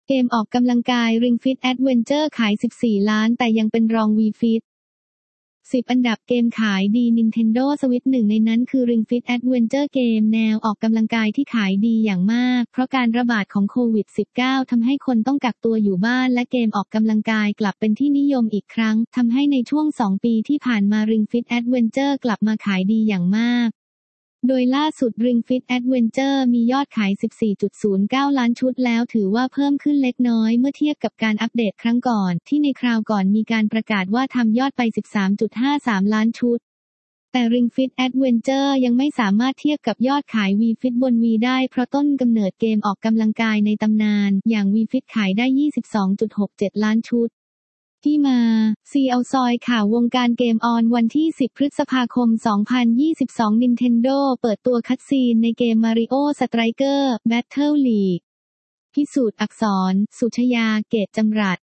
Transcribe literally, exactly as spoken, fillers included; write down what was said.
เกมออกกำลังกาย Ring Fit Adventure ขายสิบสี่ล้านแต่ยังเป็นรอง Wii Fit สิบ อันดับเกมขายดี Nintendo Switch หนึ่งในนั้นคือ Ring Fit Adventure เกมแนวออกกำลังกายที่ขายดีอย่างมากเพราะการระบาดของโควิด สิบเก้า ทำให้คนต้องกักตัวอยู่บ้านและเกมออกกำลังกายกลับเป็นที่นิยมอีกครั้งทำให้ในช่วงสองปีที่ผ่านมา Ring Fit Adventure กลับมาขายดีอย่างมากโดยล่าสุด Ring Fit Adventure มียอดขาย สิบสี่จุดศูนย์เก้า ล้านชุดแล้วถือว่าเพิ่มขึ้นเล็กน้อยเมื่อเทียบกับการอัปเดตครั้งก่อนที่ในคราวก่อนมีการประกาศว่าทำยอดไป สิบสามจุดห้าสาม ล้านชุดแต่ Ring Fit Adventure ยังไม่สามารถเทียบกับยอดขาย Wii Fit บน Wii ได้เพราะต้นกำเนิดเกมออกกำลังกายในตำนานอย่าง Wii Fit ขายได้ ยี่สิบสองจุดหกเจ็ด ล้านชุดที่มาซีเอาซอยข่าววงการเกมออนวันที่สิบพฤษภาคมสองพันยี่สิบสอง Nintendo เปิดตัวคัตซีนในเกม Mario Striker Battle League พิสูจน์อักษรสุชยาเกตจำรัด